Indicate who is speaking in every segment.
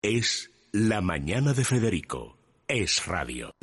Speaker 1: Es La Mañana de Federico. Es radio.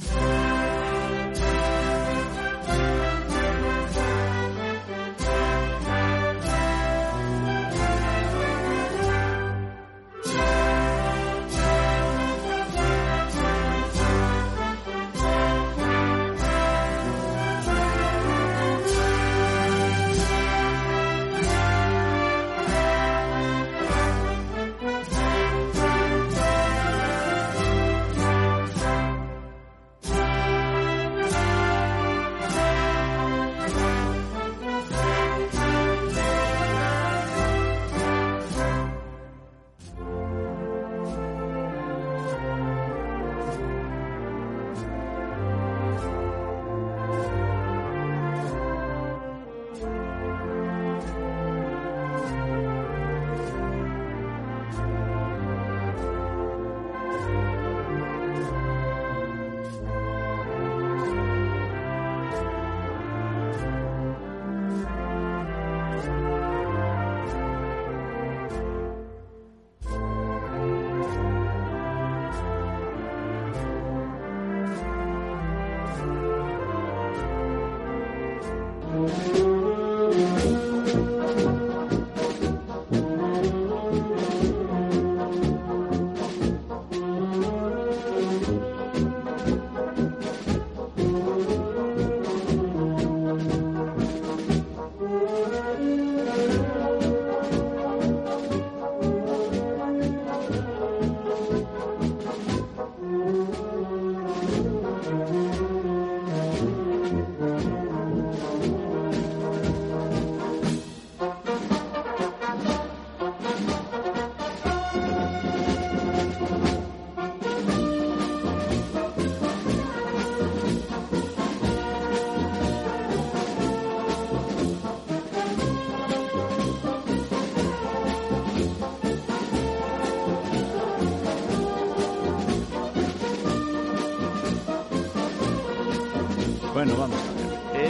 Speaker 2: Bueno, vamos a ver.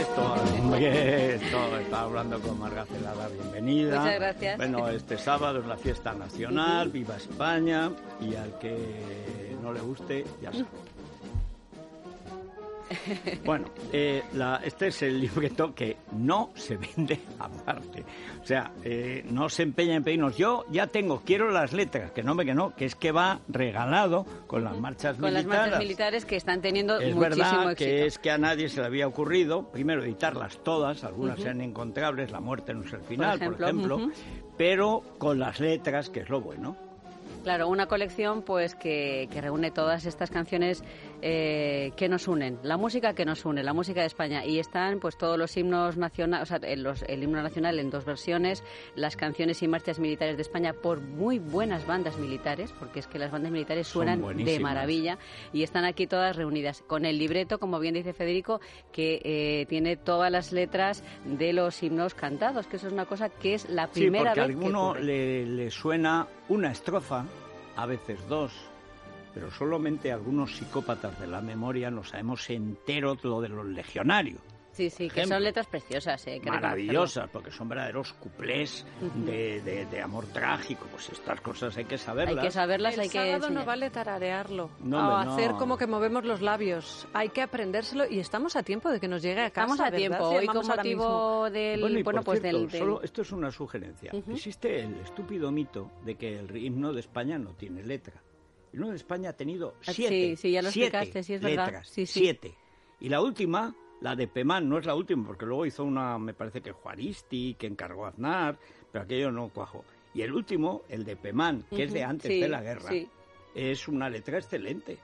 Speaker 2: Esto está hablando con Marga Celada, bienvenida.
Speaker 3: Muchas gracias.
Speaker 2: Bueno, este sábado es la fiesta nacional, viva España, y al que no le guste, ya sabe. Bueno, este es el libreto que no se vende aparte. O sea, no se empeña en pedirnos. Yo ya quiero las letras, que es que va regalado con las marchas militares.
Speaker 3: Con las marchas militares que están teniendo muchísimo éxito.
Speaker 2: Es verdad que es que a nadie se le había ocurrido, primero, editarlas todas, algunas sean incontrables, La muerte no es el final, por ejemplo, pero con las letras, que es lo bueno.
Speaker 3: Claro, una colección pues que reúne todas estas canciones que nos unen, la música que nos une, la música de España, y están pues todos los himnos nacionales, o sea, el himno nacional en dos versiones, las canciones y marchas militares de España por muy buenas bandas militares, porque es que las bandas militares suenan de maravilla, y están aquí todas reunidas con el libreto, como bien dice Federico, que tiene todas las letras de los himnos cantados, que eso es una cosa que es la primera vez que ocurre.
Speaker 2: Sí, porque a alguno le suena una estrofa, a veces dos, pero solamente algunos psicópatas de la memoria no sabemos entero lo de los legionarios.
Speaker 3: Sí, que son letras preciosas,
Speaker 2: maravillosas, porque son verdaderos cuplés de amor trágico. Pues estas cosas hay que saberlas.
Speaker 3: Hay que saberlas,
Speaker 4: el
Speaker 3: hay que...
Speaker 4: sábado no vale tararearlo, hacer como que movemos los labios. Hay que aprendérselo y estamos a tiempo de que nos llegue a casa.
Speaker 3: Estamos a tiempo, hoy con motivo del...
Speaker 2: Solo esto es una sugerencia. Existe el estúpido mito de que el himno de España no tiene letra. El himno de España ha tenido 7
Speaker 3: sí, ya lo explicaste, sí, es verdad.
Speaker 2: Letras, 7. Y la última... La de Pemán no es la última, porque luego hizo una, me parece que Juaristi, que encargó a Aznar, pero aquello no cuajó. Y el último, el de Pemán, que es de antes de la guerra, es una letra excelente.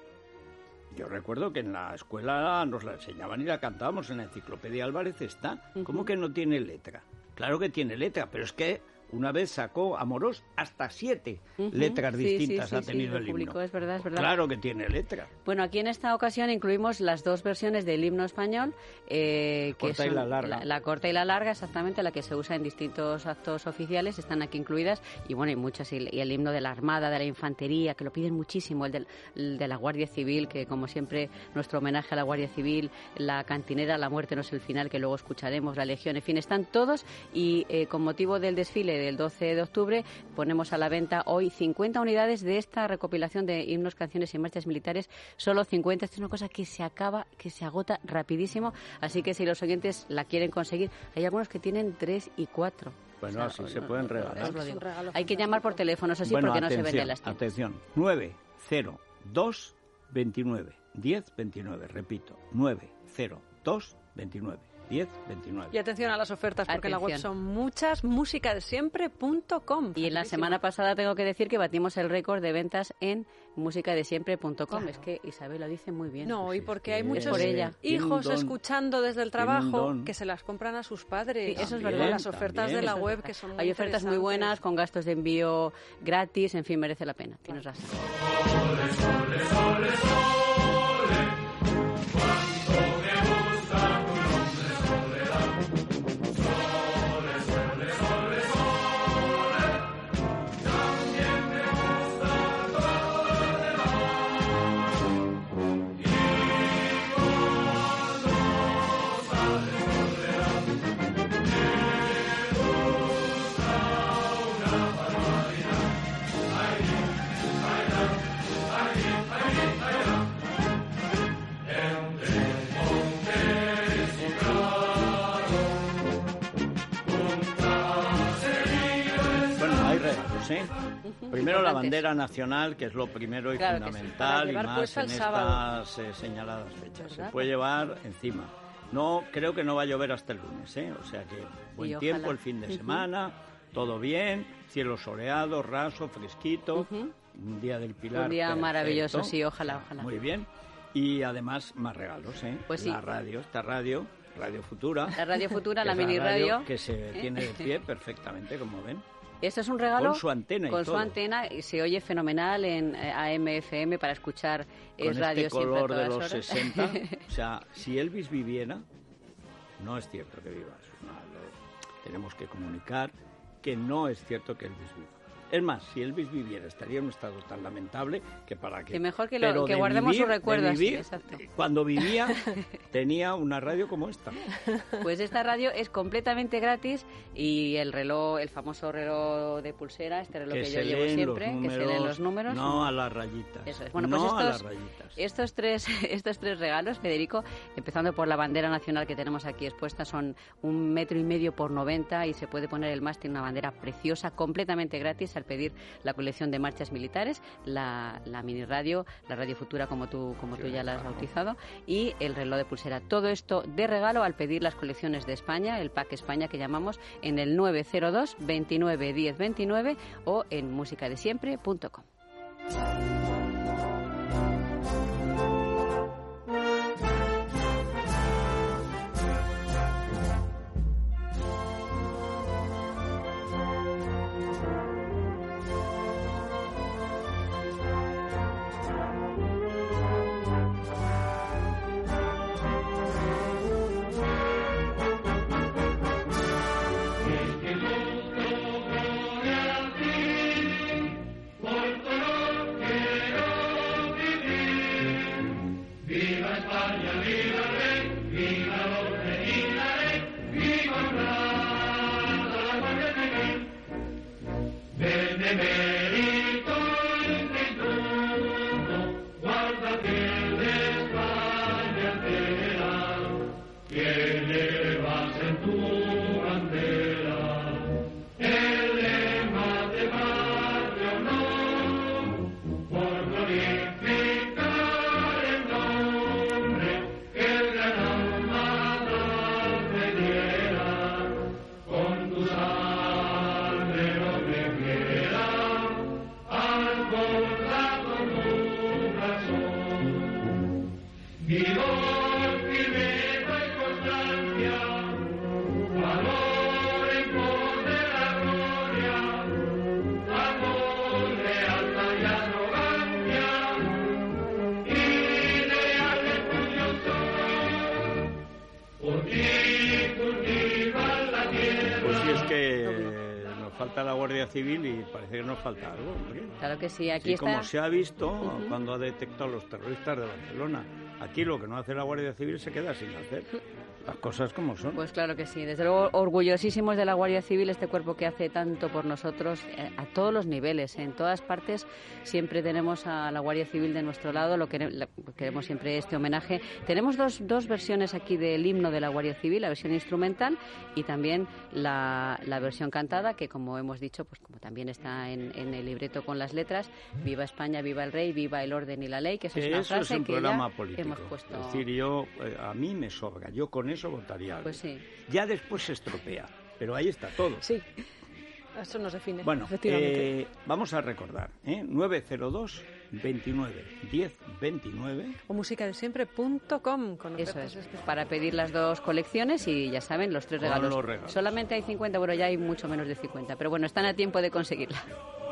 Speaker 2: Yo recuerdo que en la escuela nos la enseñaban y la cantábamos, en la enciclopedia Álvarez está. ¿Cómo que no tiene letra? Claro que tiene letra, pero es que una vez sacó Amorós hasta 7 letras distintas ha tenido el himno.
Speaker 3: Es verdad.
Speaker 2: Claro que tiene letra.
Speaker 3: Bueno, aquí en esta ocasión incluimos las dos versiones del himno español, que
Speaker 2: corta
Speaker 3: son
Speaker 2: y la larga.
Speaker 3: La corta y la larga, exactamente, la que se usa en distintos actos oficiales, están aquí incluidas, y bueno, hay muchas, y el himno de la Armada, de la Infantería, que lo piden muchísimo, el de la Guardia Civil, que como siempre, nuestro homenaje a la Guardia Civil, la Cantinera, La muerte no es el final, que luego escucharemos, la Legión, en fin, están todos, y con motivo del desfile del 12 de octubre. Ponemos a la venta hoy 50 unidades de esta recopilación de himnos, canciones y marchas militares. Solo 50. Esto es una cosa que se acaba, que se agota rapidísimo. Así que si los oyentes la quieren conseguir, hay algunos que tienen 3 y 4.
Speaker 2: Bueno, así se pueden regalar.
Speaker 3: Hay que llamar por teléfono, eso sí, porque no se venden las tiendas.
Speaker 2: Atención, 902 29 10 29, repito, 902 29 10 29.
Speaker 4: Y atención a las ofertas, porque en la web son muchas, musicadesiempre.com.
Speaker 3: Y en la semana pasada tengo que decir que batimos el récord de ventas en musicadesiempre.com. Claro. Es que Isabel lo dice muy bien.
Speaker 4: No, y porque hay muchos hijos escuchando desde el trabajo que se las compran a sus padres.
Speaker 3: Sí, eso es verdad.
Speaker 4: Las ofertas de la web que son muy
Speaker 3: Hay ofertas muy buenas, con gastos de envío gratis, en fin, merece la pena. Tienes razón.
Speaker 2: Primero la bandera nacional, que es lo primero y fundamental, y más en estas señaladas fechas. Se puede llevar encima. No, creo que no va a llover hasta el lunes, o sea que buen tiempo el fin de semana, todo bien, cielo soleado, raso, fresquito, un día del Pilar.
Speaker 3: Un día perfecto, maravilloso, sí, ojalá.
Speaker 2: Muy bien, y además más regalos,
Speaker 3: Pues
Speaker 2: la radio, esta Radio Futura.
Speaker 3: La Radio Futura, la mini radio.
Speaker 2: Que se tiene de pie perfectamente, como ven.
Speaker 3: Esto es un regalo
Speaker 2: con su antena y
Speaker 3: con
Speaker 2: todo.
Speaker 3: Su antena, y se oye fenomenal en AM/FM para escuchar
Speaker 2: con
Speaker 3: radio
Speaker 2: este color
Speaker 3: siempre a
Speaker 2: de los
Speaker 3: horas.
Speaker 2: 60. O sea, si Elvis viviera, no es cierto que viva. Tenemos que comunicar que no es cierto que Elvis viva. Es más, si Elvis viviera, estaría en un estado tan lamentable que para qué.
Speaker 3: Que mejor que guardemos su recuerdo así, exacto.
Speaker 2: Cuando vivía, tenía una radio como esta.
Speaker 3: Pues esta radio es completamente gratis, y el reloj, el famoso reloj de pulsera, este reloj que yo llevo siempre, que se leen los números.
Speaker 2: No a las rayitas.
Speaker 3: Eso es. Bueno,
Speaker 2: no
Speaker 3: pues
Speaker 2: a las rayitas.
Speaker 3: Estos tres regalos, Federico, empezando por la bandera nacional que tenemos aquí expuesta, son 1,5 metros por 90, y se puede poner el mástil, una bandera preciosa, completamente gratis, al pedir la colección de marchas militares, la mini radio, la Radio Futura como tú ya la has bautizado, y el reloj de pulsera. Todo esto de regalo al pedir las colecciones de España, el pack España que llamamos, en el 902 29 10 29 o en musicadesiempre.com.
Speaker 2: Falta la Guardia Civil y parece que nos falta algo.
Speaker 3: Claro que sí, aquí está.
Speaker 2: Como se ha visto cuando ha detectado los terroristas de Barcelona. Aquí lo que no hace la Guardia Civil se queda sin hacer. Las cosas como son.
Speaker 3: Pues claro que sí. Desde luego, orgullosísimos de la Guardia Civil, este cuerpo que hace tanto por nosotros a todos los niveles, en todas partes. Siempre tenemos a la Guardia Civil de nuestro lado, queremos siempre este homenaje. Tenemos dos versiones aquí del himno de la Guardia Civil, la versión instrumental y también la versión cantada, que como hemos dicho, pues como también está en el libreto con las letras, viva España, viva el rey, viva el orden y la ley, que esa es una frase
Speaker 2: es un
Speaker 3: que
Speaker 2: programa
Speaker 3: ya
Speaker 2: político.
Speaker 3: hemos puesto.
Speaker 2: Es decir, a mí me sobra, yo con eso votaría algo.
Speaker 3: Pues sí.
Speaker 2: Ya después se estropea, pero ahí está todo.
Speaker 4: Sí, eso nos define.
Speaker 2: Bueno,
Speaker 4: efectivamente.
Speaker 2: vamos a recordar, 902 29 10 29
Speaker 4: o musicadesiempre.com.
Speaker 3: Eso es, para pedir las dos colecciones y ya saben, los 3 regalos.
Speaker 2: Los regalos.
Speaker 3: Solamente hay 50, bueno, ya hay mucho menos de 50, pero bueno, están a tiempo de conseguirla.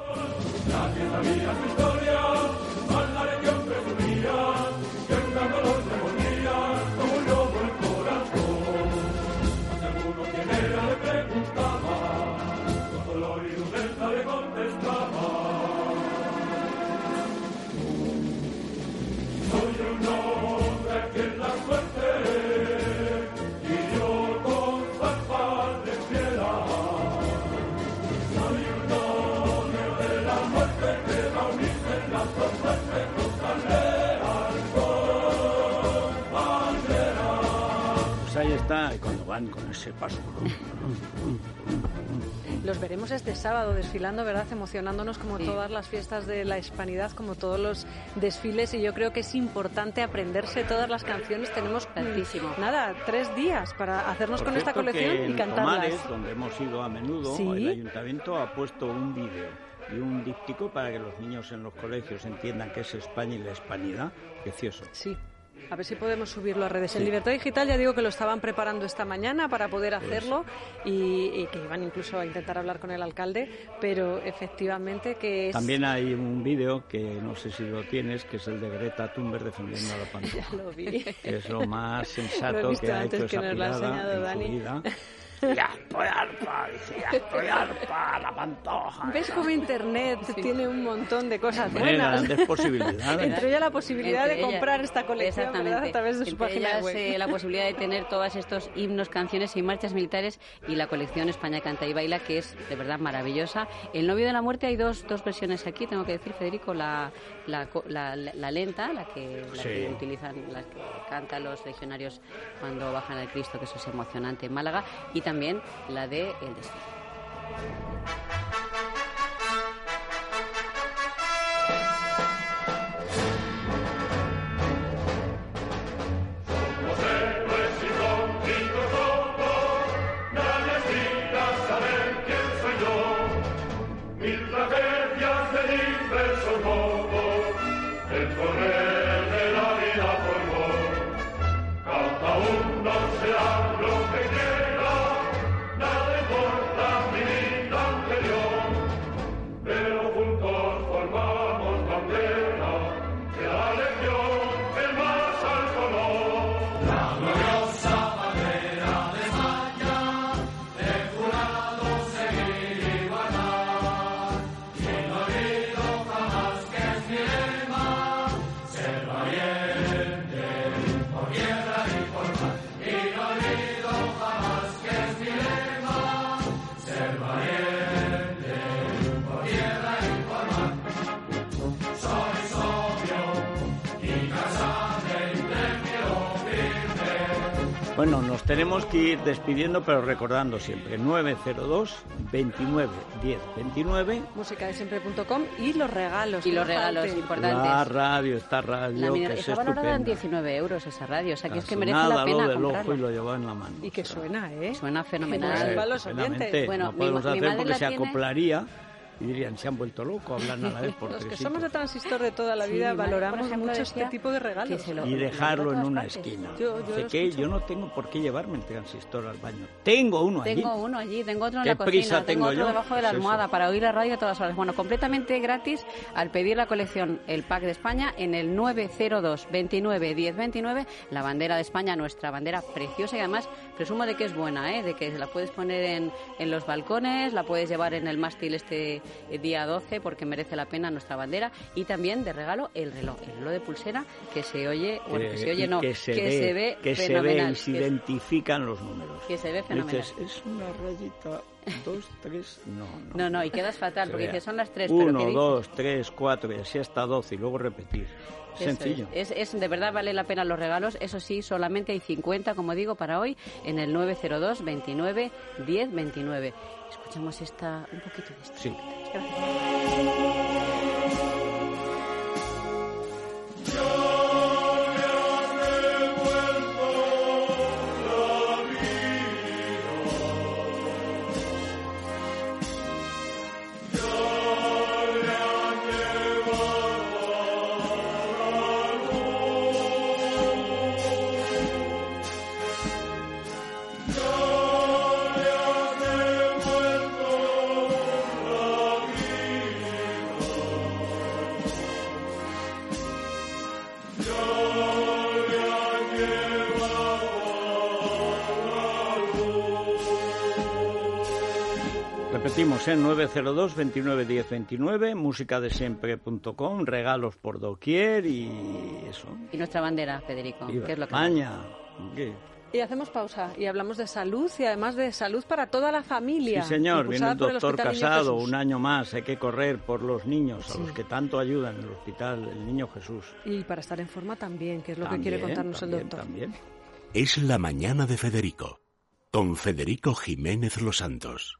Speaker 2: Ahí está, y cuando van con ese paso.
Speaker 4: Los veremos este sábado desfilando, ¿verdad? Emocionándonos como
Speaker 3: sí.
Speaker 4: Todas las fiestas de la Hispanidad, como todos los desfiles, y yo creo que es importante aprenderse todas las canciones. Tenemos 3 días para hacernos con esta colección y cantarlas.
Speaker 2: En Tomares, donde hemos ido a menudo,
Speaker 4: ¿sí?
Speaker 2: El ayuntamiento ha puesto un vídeo y un díptico para que los niños en los colegios entiendan qué es España y la hispanidad. Precioso.
Speaker 4: Sí. A ver si podemos subirlo a redes. Sí. En Libertad Digital ya digo que lo estaban preparando esta mañana para poder hacerlo y que iban incluso a intentar hablar con el alcalde, pero efectivamente que es...
Speaker 2: También hay un vídeo que no sé si lo tienes, que es el de Greta Thunberg defendiendo a la Pantoja.
Speaker 4: Ya lo vi.
Speaker 2: Es lo más sensato
Speaker 4: lo
Speaker 2: que ha hecho
Speaker 4: que
Speaker 2: esa pirada en
Speaker 4: Dani.
Speaker 2: su vida. Ya estoy harta, dice, ya estoy harta, la Pantoja.
Speaker 4: ¿Ves cómo Internet tiene un montón de cosas
Speaker 2: Tiene
Speaker 4: buenas?
Speaker 2: grandes posibilidades.
Speaker 4: Entre ella la posibilidad de comprar esta colección, ¿verdad? A través de su página web.
Speaker 3: La posibilidad de tener todos estos himnos, canciones y marchas militares y la colección España Canta y Baila, que es de verdad maravillosa. El Novio de la Muerte hay dos versiones aquí, tengo que decir, Federico, la lenta, la que utilizan, la que cantan los legionarios cuando bajan al Cristo, que eso es emocionante en Málaga, y también la de El Desfile.
Speaker 2: Bueno, nos tenemos que ir despidiendo, pero recordando siempre 902 29 10 29.
Speaker 4: Musicadesiempre.com y los regalos.
Speaker 3: Y los regalos importantes.
Speaker 2: La radio, esta radio que
Speaker 3: está valorada en 19 euros esa radio, o sea que es que merece la pena
Speaker 2: del
Speaker 3: comprarla.
Speaker 2: ojo y lo llevaba en la mano.
Speaker 4: Y que suena, ¿eh?
Speaker 3: Suena fenomenal.
Speaker 4: Bueno,
Speaker 2: no podemos hacer porque se acoplaría. Y dirían, se han vuelto locos, hablan a la vez por
Speaker 4: los que
Speaker 2: 3
Speaker 4: somos de Transistor de toda la vida valoramos mucho este tipo de regalos.
Speaker 2: Y dejarlo en una esquina. Yo no tengo por qué llevarme el transistor al baño. Tengo uno allí.
Speaker 3: Tengo uno allí, tengo otro en
Speaker 2: ¿Qué
Speaker 3: la cocina,
Speaker 2: prisa
Speaker 3: tengo otro
Speaker 2: yo?
Speaker 3: debajo de la almohada
Speaker 2: Eso.
Speaker 3: para oír la radio a todas horas. Bueno, completamente gratis al pedir la colección El Pack de España en el 902 29 10 29. La bandera de España, nuestra bandera preciosa y además presumo de que es buena, de que la puedes poner en los balcones, la puedes llevar en el mástil este día 12, porque merece la pena nuestra bandera. Y también de regalo el reloj de pulsera, que se oye, bueno, que se oye no,
Speaker 2: que se ve
Speaker 3: fenomenal.
Speaker 2: Y se identifican los números.
Speaker 3: Que se ve fenomenal.
Speaker 2: Dices, es una rayita, 2, 3,
Speaker 3: no, y quedas fatal, porque dices, son las 3,
Speaker 2: 1, 2, 3, 4, y así hasta 12, y luego repetir. Sencillo.
Speaker 3: Es de verdad vale la pena los regalos. Eso sí, solamente hay 50, como digo, para hoy en el 902 29 10 29. Escuchamos un poquito de esto.
Speaker 2: Sí.
Speaker 3: Gracias.
Speaker 2: Repetimos, 902 29 10 29, musicadesiempre.com, regalos por doquier y eso.
Speaker 3: Y nuestra bandera, Federico.
Speaker 2: Viva
Speaker 3: ¿Qué es lo que
Speaker 2: España. ¿Qué?
Speaker 4: Y hacemos pausa y hablamos de salud y además de salud para toda la familia.
Speaker 2: Sí, señor, viene el doctor Casado,
Speaker 4: Jesús.
Speaker 2: un año más, hay que correr por los niños, a los que tanto ayudan en el hospital, el Niño Jesús.
Speaker 4: Y para estar en forma también, que es lo que quiere contarnos el doctor.
Speaker 2: También.
Speaker 1: Es la mañana de Federico, con Federico Jiménez Los Santos.